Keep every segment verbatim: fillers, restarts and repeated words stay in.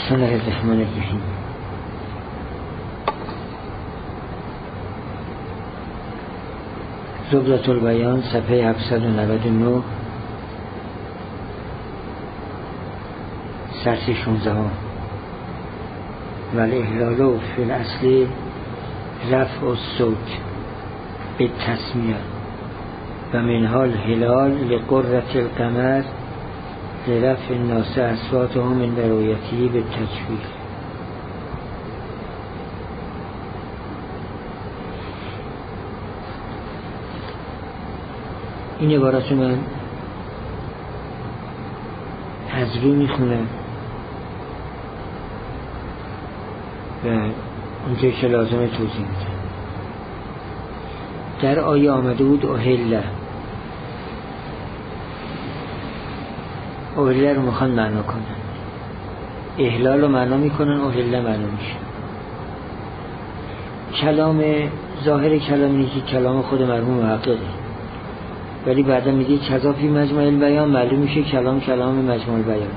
بسم الله الرحمن الرحیم. زبدة البیان صفحه هفتصد و نود و نه، سطر شانزده. و الاهلال فی الاصل رفع الصوت بالتسمیه و منها الهلال لقرة القمر لرفع الناس اصواتهم من رؤیته بالتجوید. این عبارت من از روی میخونم و اونجا که لازمه توضیح میدم. در آیه آمده بود اهله، اهله رو میخوان معنا کنن، احلال رو معنا میکنن، اهله معنا میشه. کلام ظاهر کلام اینه که کلام خود مرحوم محققه، ولی بعدا میگه کذا فی مجمع البیان، معلوم میشه کلام کلام مجمع البیان.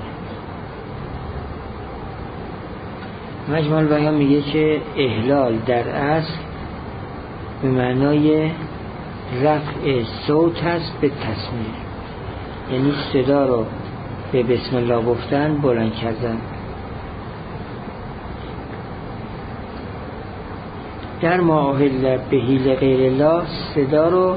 مجمع البیان میگه که احلال در اصل به معنای رفع صوت هست به تسمیه، یعنی صدا رو به بسم الله گفتن، بلند کردن. در ما اهل بهی لغیر الله، صدا رو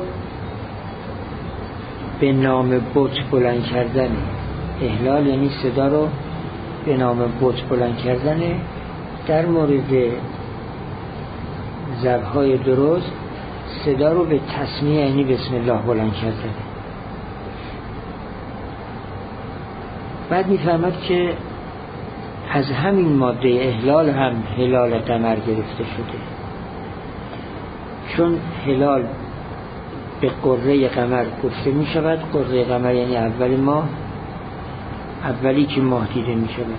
به نام بت بلند کردن. احلال یعنی صدا رو به نام بت بلند کردن. در مورد ذبح‌های درست صدا رو به تسمیه یعنی بسم الله بلند کردن. بعد میفهمد که از همین ماده احلال هم هلال قمر گرفته شده، چون هلال به قره قمر گفته می شود. قره قمر یعنی اول ماه، اولی که ماه دیده می شود.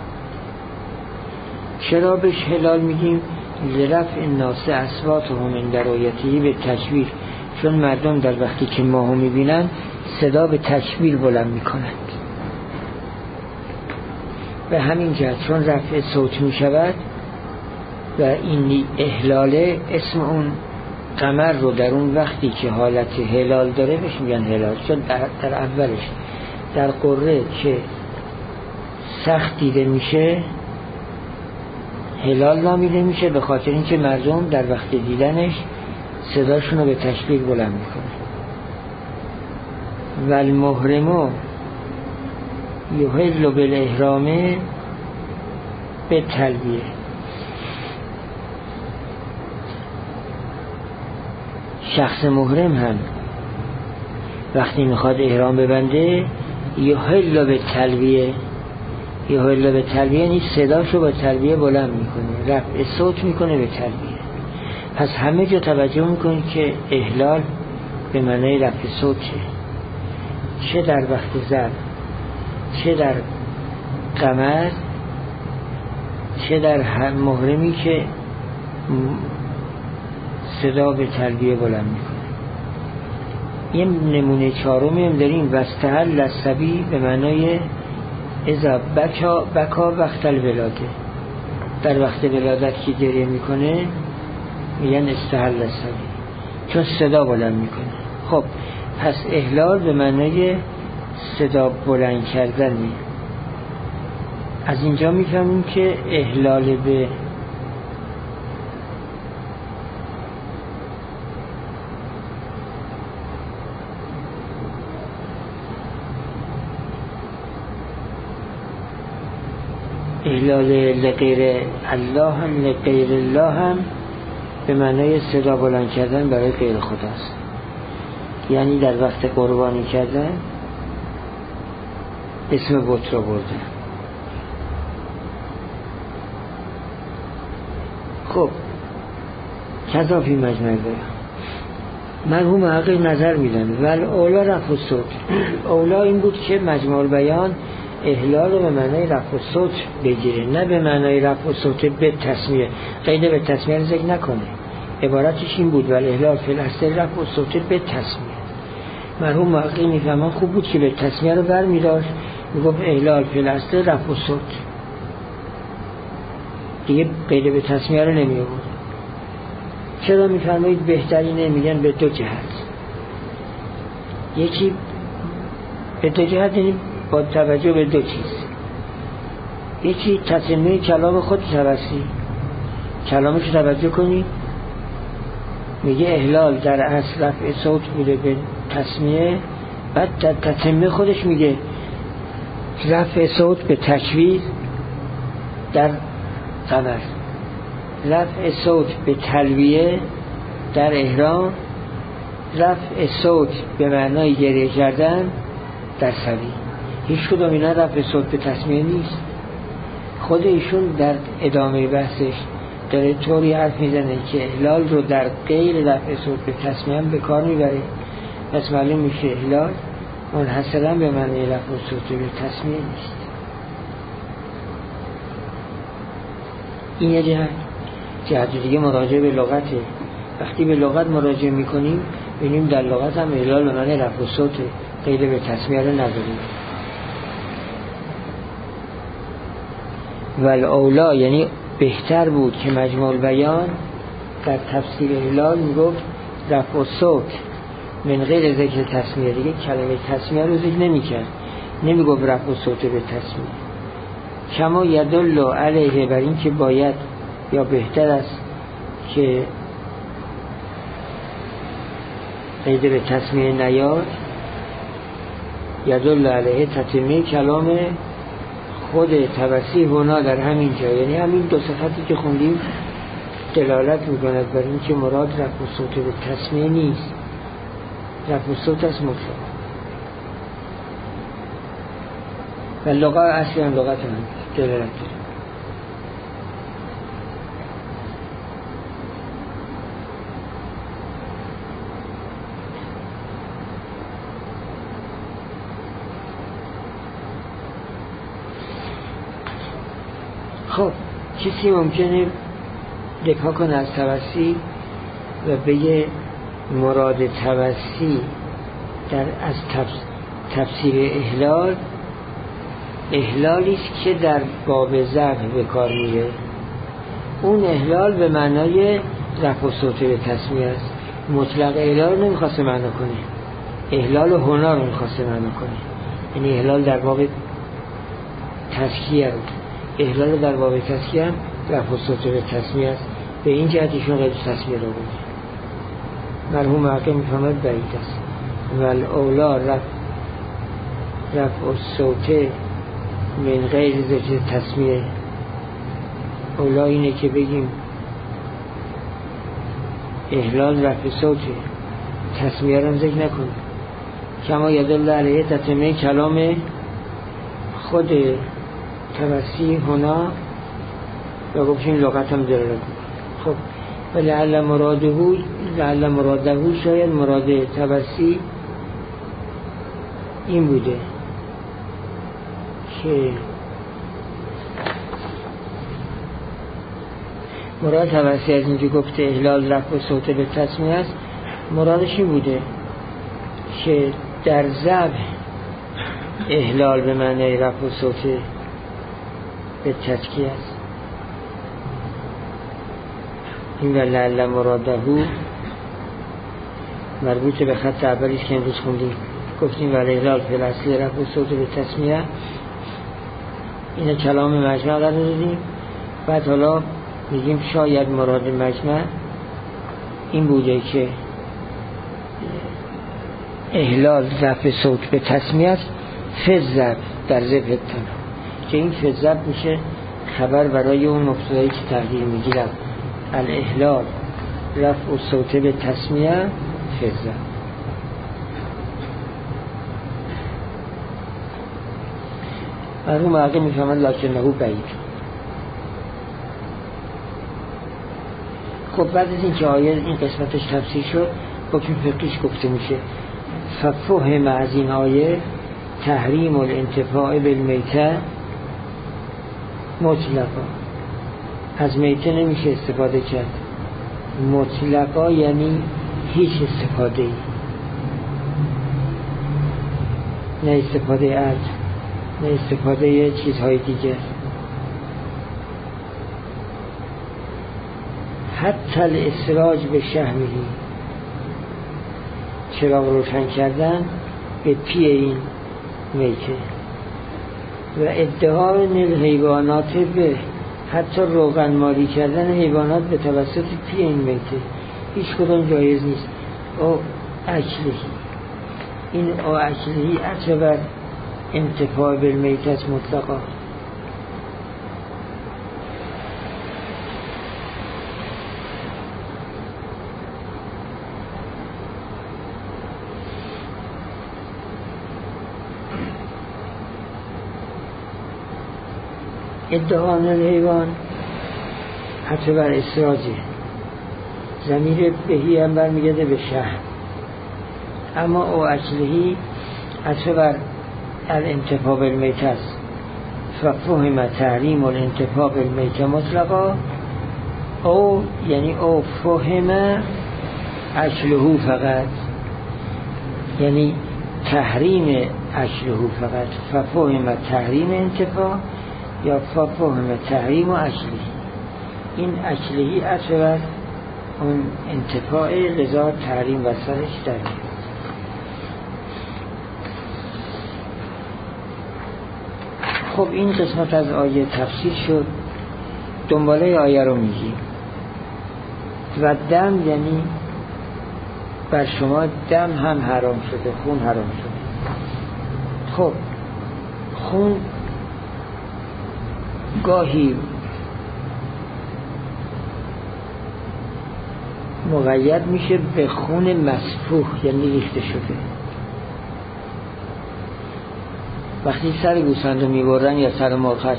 چرا بهش هلال میگیم؟ لرفع الناس اصواتهم عند رؤیته به تکبیر، چون مردم در وقتی که ماهو میبینن صدا به تکبیر بلند میکنند. به همین جهت چون رفع صوت میشود و این احلاله، اسم اون قمر رو در اون وقتی که حالت هلال داره بهش میگن هلال، چون در, در اولش در قره که سخت دیده میشه هلال نامیده میشه، به خاطر اینکه مردم در وقت دیدنش صداشون رو به تکبیر بلند میکنه. و المحرم یحل بالاحرام به تلبیه، شخص محرم هم وقتی میخواد احرام ببنده یحل به تلبیه، یحل به تلبیه یعنی صداشو با تلبیه بلند میکنه، رفع صوت میکنه به تلبیه. پس همه جا توجه میکنید که احلال به معنای رفع صوت چه چه در وقت ذبح، چه در قمر، چه در محرمی که صدا به تلبیه بلند میکنه. یه نمونه چهارمی هم داریم، واستحل الصبی به معنای اذا بکا بکا وقت الولاده، در وقت ولادت که گریه میکنه میگن استحل الصبی، چون صدا بلند میکنه. خب پس احلال به معنای صدا بلند کردن. از اینجا میفهمیم که احلال به احلال لغیر الله هم لغیر الله هم به معنای صدا بلند کردن برای غیر خداست، یعنی در وقت قربانی کردن اسم بت را برده. خب کذا فی مجمع البیان، مرحوم حقیق نظر میدن ول اولا رفع الصوت، اولا این بود که مجمع البیان احلال به معنای رفع الصوت بگیره، نه به معنای رفع الصوت به تسمیه. قید به تسمیه رو ذکر نکنه، عبارتش این بود ول احلال فی الاصل رفع الصوت به تسمیه. مرحوم محقق میفهمن خوب بود که به تسمیه رو برمی‌داشت، میگفت احلال فی الاصل رفع الصوت. دیگه غیر به تسمیه رو نمی آورد. چرا میفرمایید بهترینه؟ میگن به دو جهت. یکی به دو جهت یعنی با توجه به دو چیز. یکی تسمیه کلام خود توسلی، کلامش رو توجه کنی، میگه احلال در اصل رفع صوت بوده به تسمیه، بعد در تسمیه خودش میگه رفع صوت به تشویز در قمر، رفع صوت به تلویه در احرام، رفع صوت به معنای گریه کردن در سوی. هیچ کدوم اینا رفع صوت به تسمیه نیست. خود ایشون در ادامه بحثش داره طوری حرف میزنه که احلال رو در غیر رفع صوت به تسمیه هم به کار میبره. پس معلوم میشه احلال منحصرا به معنی رفع صوت به تسمیه نیست. این یه جهت. جهت دیگه مراجعه به لغته. وقتی به لغت مراجعه میکنیم ببینیم در لغت هم احلال به معنی رفع صوت غیر به تسمیه رو نداریم. والاولا یعنی بهتر بود که مجموع بیان در تفسیر احلال میگفت رفع صوت من غیر ذکر تسمیه، دیگه کلمه تسمیه رو ذکر نمیکرد، نمیگفت رفع صوت به تسمیه. کما یدل علیه بر این که باید یا بهتر است که قید به تسمیه نیاد، یدل علیه تتمه کلام خود توسیع هنا در همین جا، یعنی همین دو صفتی که خوندیم دلالت میکند بر این که مراد رفع صوت به تسمیه نیست، رفع صوت از مطلق. و لغت اصلی هم لغت هم دلالت داره. خب کسی ممکنه دفاع کنه از توسیع و بگه مراد توسیع در از تفسیر احلال احلالی است که در باب ذبح به کار میره. اون احلال به معنای رفع صوت به تسمیه است. مطلق احلال رو نمیخواسته معنا کنه، احلال هنا رو میخواسته معنا کنه، یعنی احلال در باب تزکیه رو، احلال در باب تزکیه هم رفع صوت به تسمیه است. به این جهت ایشون غیر تسمیه رو بود. مرحوم حقیق میفهمد بعید است. والاولا رفع رفع صوت من غیر ذکر تسمیه، اولا اینه که بگیم احلال رفع صوت تسمیه رو ذکر نکنیم. کما یدل علیه تتمه کلام خود توسیع هنا و گفتیم لغت هم داره. خب ولعل مراده لعل مراده شاید مراد توسیع این بوده که مراد توسیع از اینکه گفته احلال رفع صوت به تسمیه است، مرادش این بوده که در ذبح احلال به معنی رفع صوت به تزکیه است. این ولعل مراده مربوط به خط اولی که امروز خوندیم، گفتیم ولی احلال فی الاصل رفع صوت به تسمیه، این کلام مجمع قرار دادیم. بعد حالا میگیم شاید مراد مجمع این بوده که احلال رفع صوت به تسمیه است فذب در ذبح تنها، که این فذب میشه خبر برای اون مبتدایی که تقدیر میگیرم الاحلال رفع صوت به تسمیه فذب. مرحوم حقیق میفهمد لکنه بعید. خب بعد از این که آیه این قسمتش تفسیر شد حکم فقهیش گفته میشه. ففهم از این آیه تحریم الانتفاع بالمیته مطلقا، از میته نمیشه استفاده کرد مطلقا، یعنی هیچ استفاده ای، نه استفاده ارز، نه استفاده چیزهای دیگر. حتی الاسراج به شهمی، چراغ روشن کردن به پی این میته. و ادعای الحیوانات به، حتی روغن مالی کردن حیوانات به توسط پی این میته، هیچ کدوم جایز نیست. او اکلهی، این او اکلهی اعتبر انتفاع بالمیتت مطلقا. ادعان الحیوان حتی بر اسراجه، ضمیر بهی هم برمیگرده به شهر، اما او اکلهی حتی بر الانتفاع بالمیت است. ففهم تحریم الانتفاع بالمیت مطلقا، او یعنی او فهم اکلهو فقط، یعنی تحریم اکلهو فقط. ففهم تحریم انتفاع یا ففهم تحریم و اکلهی، این اکلهی اصلا اون انتفاع، لذا تحریم و سرش در میاد. خب این قسمت از آیه تفسیر شد. دنباله آیه رو میگیم. و دم یعنی بر شما دم هم حرام شده، خون حرام شده. خب خون گاهی مقید میشه به خون مسفوح، یعنی ریخته شده. وقتی سر گوسفند رو میبرن یا سر مرغ،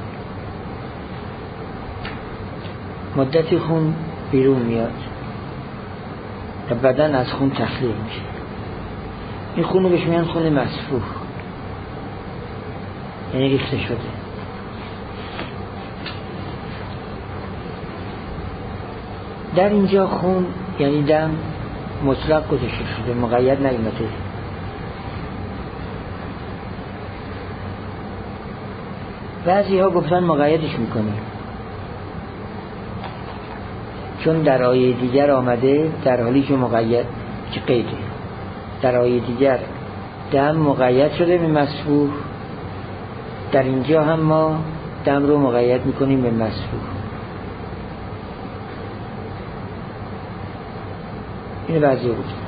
مدتی خون بیرون میاد و بدن از خون تخلیه میشه. این خون رو بهش میگن خون مسفوح، یعنی ریخته شده. در اینجا خون یعنی دم مطلق گذاشته شده، مقید نیامده. بعضی ها گفتن مقیدش میکنه، چون در آیه دیگر آمده در حالی که مقید که قیده، در آیه دیگر دم مقید شده به مسفوح، در اینجا هم ما دم رو مقید میکنیم به مسفوح. این بعضی ها گفتن.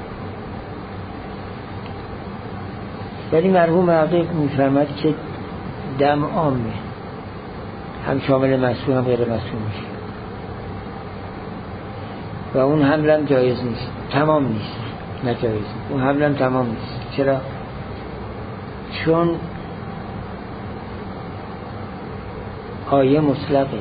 ولی مرحوم حقیق میفرمد که دم عامه، هم شامل مسئول هم غیر مسئول میشه و اون حملم جایز نیست، تمام نیست، نه جایز نیست. اون حملم تمام نیست. چرا؟ چون آیه مطلقه.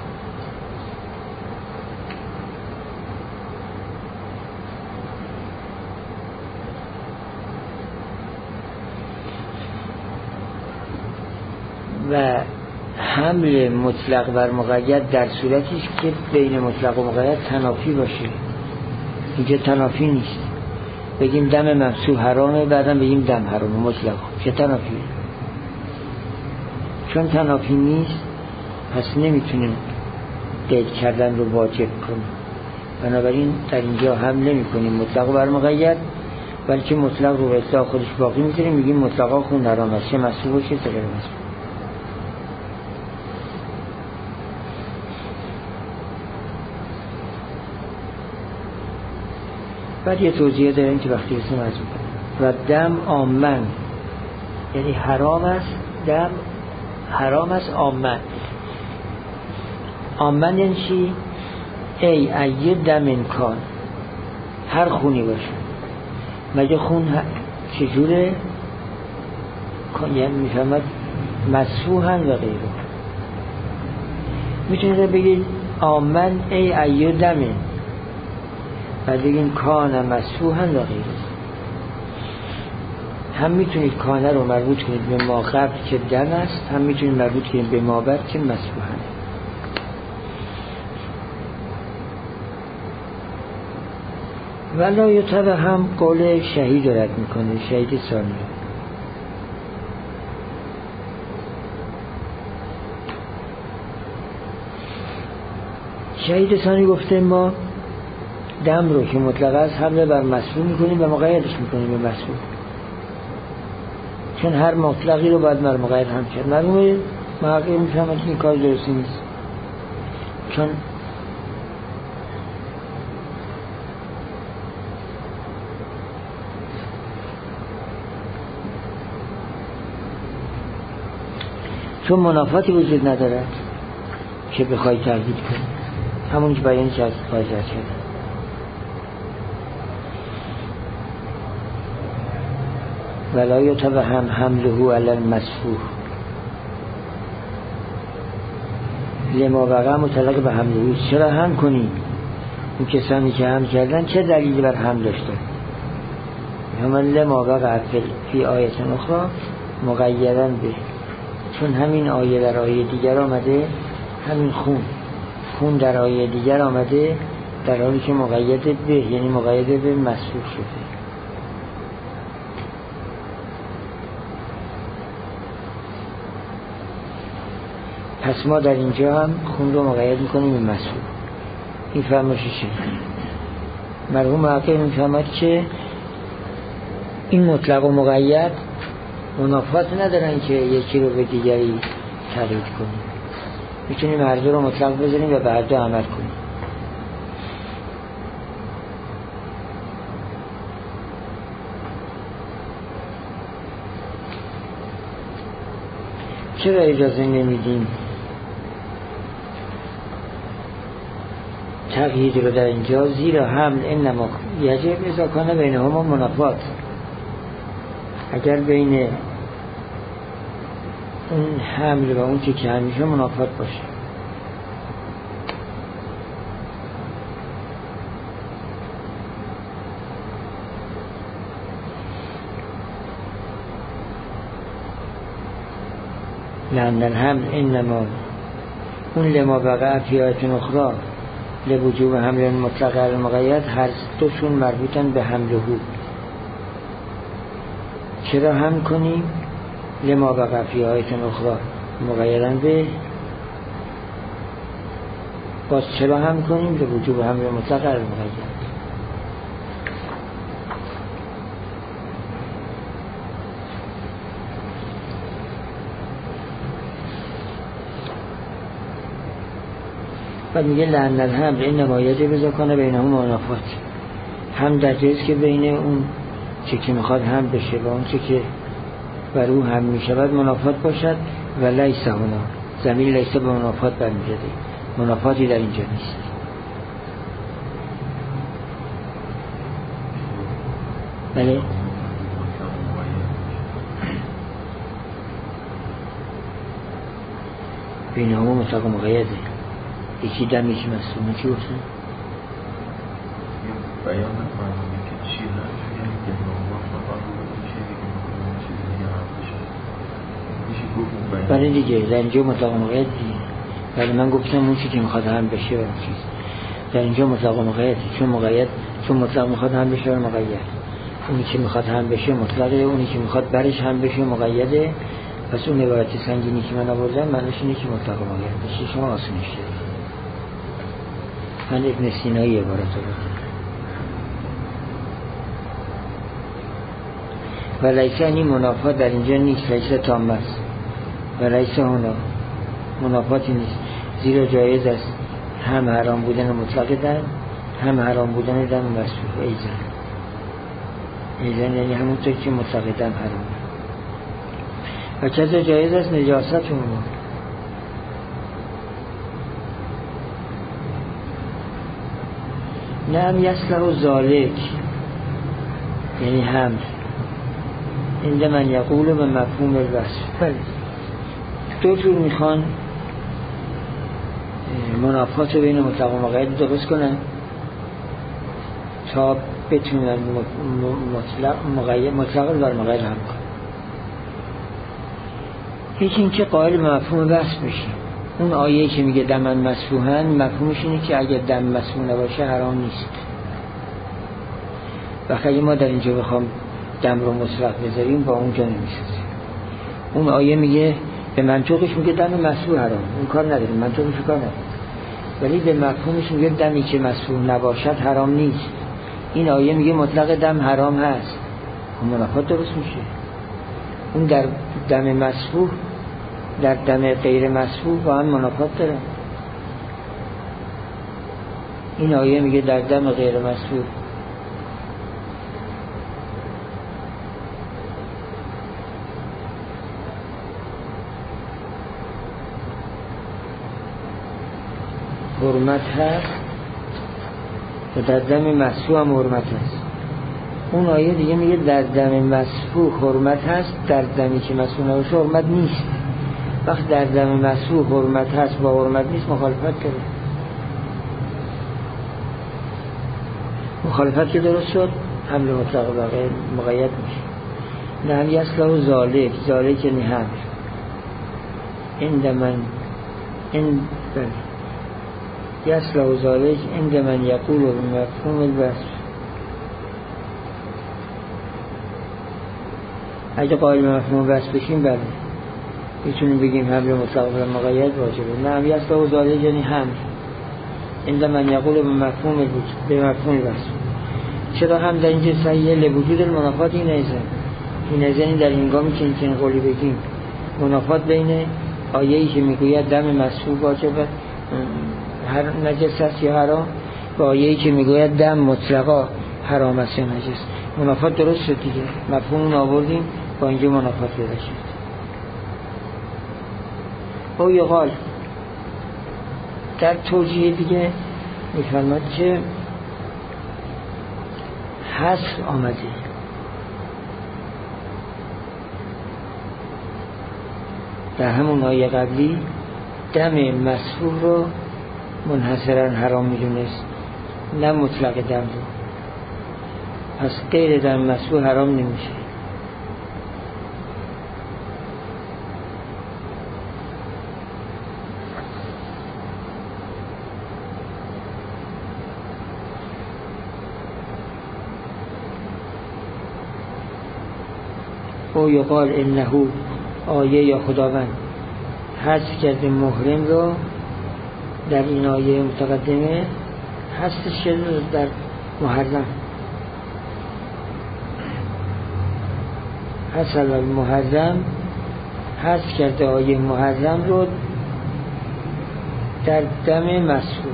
و حمل مطلق بر مقید در صورتی است که بین مطلق و مقید تنافی باشه. اینجا تنافی نیست. بگیم دم ممسوح حرامه، بعدم بگیم دم حرامه مطلق، چه تنافیه؟ چون تنافی نیست پس نمیتونیم قید کردن رو واجب کنیم. بنابراین در اینجا هم نمی کنیم مطلق بر مقید، بلکه مطلق رو به اصلاح خودش باقی میذاریم، میگیم مطلقا خون حرام است، چه مسئول باشه چه غیر مسئول. بعد یه توضیح داریم که وقتی اسم از و دم آمن، یعنی حرام است، دم حرام است آمن. آمن یعنی چی؟ ای ای دم انکان، هر خونی باشه. مگه خون چجوره؟ یعنی میفهمد مسفوحن و غیره. میتونید بگید آمن ای ای دمه، بعد بگید کان مسفوحن و غیره. هم میتونید کانه رو مربوط کنید به ما قبل که دم است، هم میتونید مربوط کنید به ما بعد که مسفوحن. ولا یتبع هم قول شهید رد میکنه، شهید ثانی. شهید ثانی گفته ما دم رو که مطلق است حمله بر مسئول میکنیم و مقیدش میکنیم به مسئول، چون هر مطلقی رو باید بر مقید هم کرد. معلومه محقق میفهمد که این کار درستی نیست، چون چون منافاتی وجود ندارد که بخوای تردید کنی، همون که بیانی که از پایزر کرد. ولا یتوهم حمله علی المسفوح لما وقع مطلق به حمله. چرا هم کنی؟ اون کسانی که هم کردن چه دلیلی بر هم داشته؟ همون لما وقع فی آیت اخرى مقیداً به، چون همین آیه در آیه دیگر آمده، همین خون خون در آیه دیگر آمده در حالی که مقید به، یعنی مقید به مسفوح شده. پس ما در اینجا هم خون رو مقید میکنیم به مسفوح. این فرمایش چه؟ مرحوم محقق میفهمد که این مطلق و مقید منافات ندارن که یکی رو به دیگری تقیید کنیم، میتونیم هر دو رو مطلق بذاریم و به هر دو عمل کنیم. چرا اجازه نمیدیم تقیید رو در اینجا؟ زیرا حمل انما یجب اذا کان بینهما منافات، اگر بین اون حمل و اون چی که همیشه منافات باشه. لأن الحمل انما اون لما وقع فی آیت اخرى لوجوب حمل مطلق علی المقید، هر دوشون مربوطن به حمله. چرا هم کنیم؟ لما وقع فی آیت اخرى مقیداً به، باز چرا هم کنیم؟ لوجوب حمل مطلق علی المقید. بعد میگه لأن الحمل انما یجب اذا کان بینهما منافات، هم در جایست که بین اون چه که میخواد هم بشه و اون چه که بر او هم میشود منافات باشد. و لیس هنا، ضمیر لیس به منافات برمیگرده، منافاتی در اینجا نیست. بله بینهما مطلق مقیده، یکی دم یکی مسئول. چی گفتن؟ بیان نکنم که چی نشد، یعنی که برای دیگه در اینجا مطلق مقید دیگه. ولی من گفتم اون چی که میخواد هم بشه و چیز در اینجا مطلق مقید، چون مقید چون مطلق میخواد هم بشه و مقید. اونی که میخواد هم بشه مطلقه، اونی که میخواد برش هم بشه مقیده. پس اون عبارت سنگینی که من آوردم معنیش اینه که مطلق مقید بشه. شما آسونش دارید. من ابن سینایی عبارت رو و لیسه این منافات در اینجا نیست، لیسه تام است و لیسه هنا منافاتی نیست، زیرا جایز است هم حرام بودن مطلق دم، هم حرام بودن دم مسفوح. ایزن ایزن یعنی همونطور که مطلق دم حرام و کذا جایز است نجاست اون. نعم یصلح و ذالک یعنی حمل اینجا من یقول به مفهوم الوصف. بله دو جور میخوان منافات بین مطلق و مقید درست کنن تا بتونن مطلق مقید مطلق رو بر مقید هم کنن. یکی این که قائل به مفهوم وصف میشه. اون آیه که میگه دمن مسفوحن مفهومش اینه که اگر دم مسفوح نباشه حرام نیست. وقتی ما در اینجا بخوام دم رو مطلق بذاریم با اونجا نمیسازیم. اون آیه میگه به منطقش میگه دم مسفوح حرام، اون کار نداریم، منطقش کار نداریم. ولی به مفهومش میگه دمی که مسفوح نباشد حرام نیست. این آیه میگه مطلق دم حرام هست، منافات درست میشه. اون در دم مسفوح در دم غیر مسفوح با هم منافات داره. این آیه میگه در دم غیر مسفوح حرمت هست و در دم مسفوح هم حرمت هست. اون آیه دیگه میگه در دم مسفوح حرمت هست، در دمی که مسفوح نباشه حرمت نیست. وقت در دم مسفوح حرمت هست با حرمت نیست مخالفت داره. مخالفت که درست شد حمل مطلق بقیه مقید میشه. نهی اصلا و ذالک، ذالک یعنی حمل. عند من این بله یصلح ذلك عند من یقول بمفهوم الوصف. اگه قائل به مفهوم الوصف بشیم بله میتونیم بگیم حمل مطلق و مقید واجبه. نه یصلح ذلك یعنی حمل عند من یقول بمفهوم بمفهوم الوصف. چرا هم در اینجا صحیحه لوجود المنافات این ایزن این ایزن در اینگامی که این قولی بگیم منافات بین آیه‌ای که میگوید دم مسفوح واجبه هر نجس است یا حرام با آیه‌ای که میگوید دم مطلقا حرام است یا نجس. منافات درست شد دیگه، مفهوم اون آوردیم با اینجا منافات پیدا شد. او یقال در توجیه دیگه میفرماد که حصر آمده در همون آیه قبلی دم مسفوح رو منحصرا حرام میدونست نه مطلق دم رو، پس غیر دم مسفوح حرام نمیشه. او یقال انه آیه یا خداوند حذف کرده محرم رو در این آیه متقدمه، حذفش کرده در محرم. حصل المحرم حذف کرده آیه محرم رو در دم مسفوح.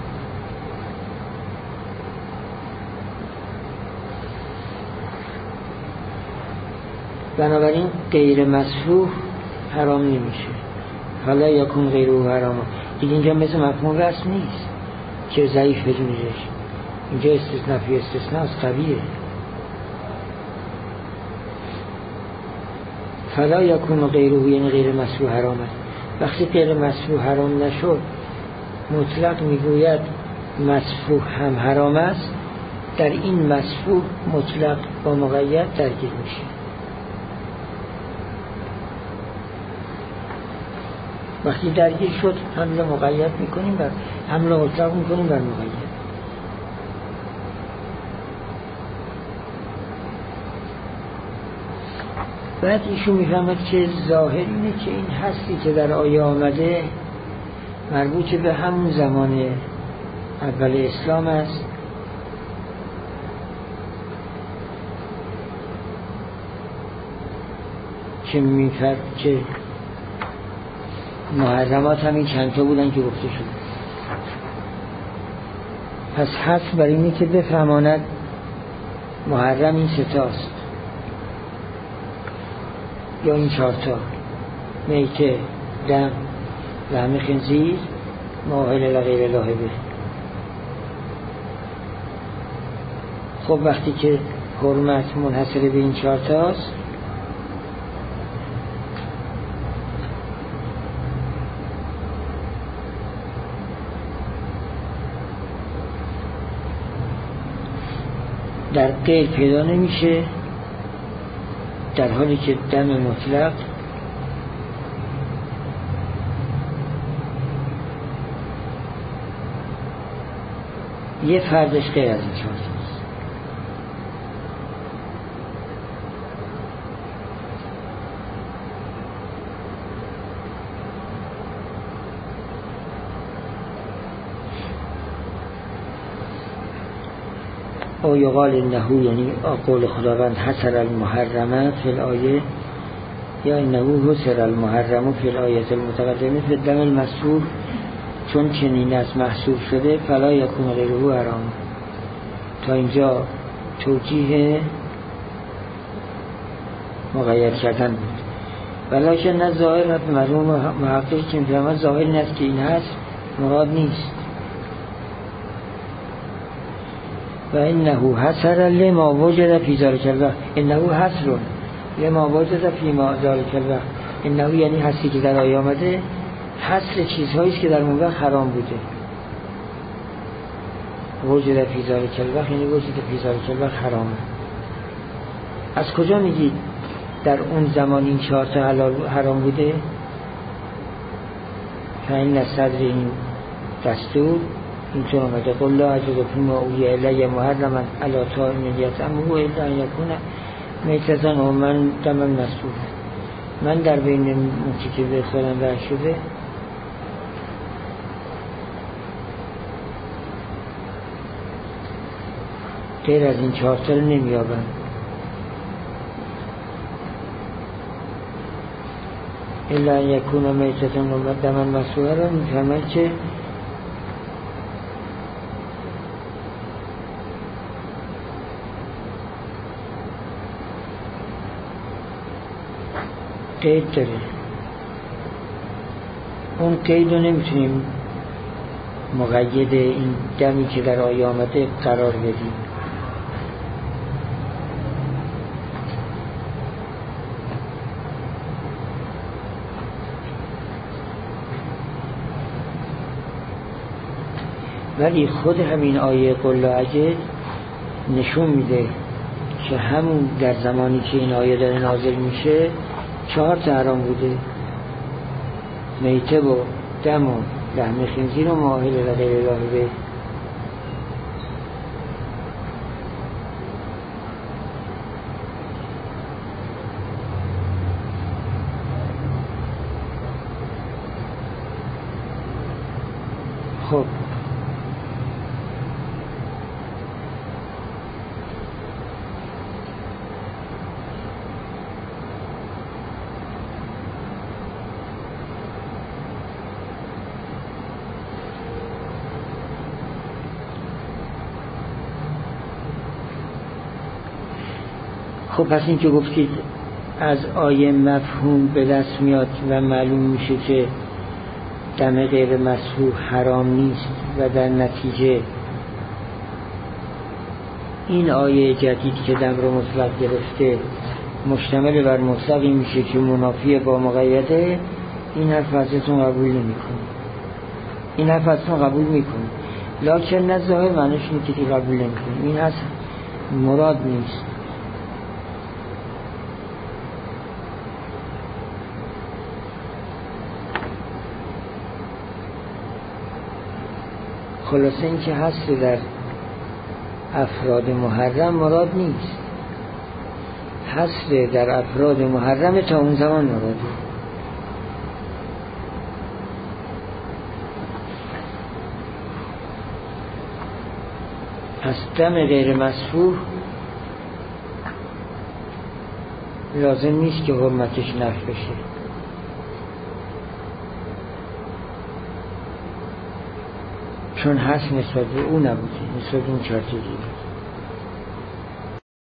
بنابراین غیر مسفوح حرام نمیشه. حالا یکون غیره حرام دیگه اینجا مثل مفهوم رسم نیست که ضعیف بدونیدش. اینجا استثناء فی استثناء از قویه. فلا یکون غیره یعنی غیر مسفوح حرامه. وقتی غیر مسفوح حرام نشد مطلق میگوید مسفوح هم حرام است، در این مسفوح مطلق با مقید درگیر میشه. وقتی درگیر شد حمل مقید میکنیم بر حمل مطلق میکنیم بر مقید. بعد ایشون میفهمد که ظاهر اینه که این هستی که در آیه آمده مربوط به همون زمان اول اسلام است که میفرد که محرمات همین چند تا بودن که گفته شد. پس حس بر اینه که بفهماند محرم این سه تاست یا این چهار تا: میته، دم، لحم خنزیر، ماهل لغیر الله به. خب وقتی که حرمت منحصر به این چهار تاست در غیر پیدا نمیشه، در حالی که دم مطلق یه فردش غیر از این چهار تاست. او یقال انه، یعنی قول خداوند حصر المحرمه فی الآیه، یا انه حصر المحرم فی الآیه المتقدمه فی الدم المسفوح، چون چنین است محصور شده فلا یکون غیره حرام. تا اینجا توجیه مغیر کردن بود. ولیکن نه ظاهر و مرحوم محقق که میفهمد ظاهر این است که این هست مراد نیست. و انه حصر لما وجد فی ذلک الوقت، انه حصر لما وجد فی ما ذلک الوقت، انه یعنی هستی که در آیه آمده حصر چیزهایی است که در اون وقت حرام بوده. وجد فی ذلک الوقت یعنی وجد فی ذلک الوقت حرامه. از کجا میگید در اون زمان این چهار تا حلال حرام بوده؟ فإن صدر این دستور اینطور آمده قل لا اجد فیما اوحی الی محرما علی طاعم یطعمه الا ان یکون میتة و من دما مسفوحا. من در بین اون که به خودم وحی شده غیر از این چهار تا نمیابم. الا ان یکون میتة و دما مسفوحا را میفهمد که قید داره. اون قید رو نمیتونیم مقید این دمی که در آیه آمده قرار بدیم. ولی خود همین آیه قل لا اجد نشون میده که همون در زمانی که این آیه داره نازل میشه چهار تا حرام بوده: میته و دم و لحم خنزیر و ماهل و غیر الله به. خب خب پس این که گفتید از آیه مفهوم به دست میاد و معلوم میشه که دم غیر مسفوح حرام نیست و در نتیجه این آیه جدید که دم رو مطلق گرفته مشتمل بر مطلقی میشه که منافی با مقیده. این حرف ازتون قبول نمی کنی، این حرف ازتون قبول میکنی، لکن نه ظاهر معنیش اینه که قبول نمی کنی. این هست مراد نیست. خلاصه این که هست در افراد محرم مراد نیست، هست در افراد محرم تا اون زمان مراده. پس دم غیر مسفوح لازم نیست که حرمتش نفی بشه. چون هست نسبت به او نبوده، نسبت به اون چهار تا دیگه.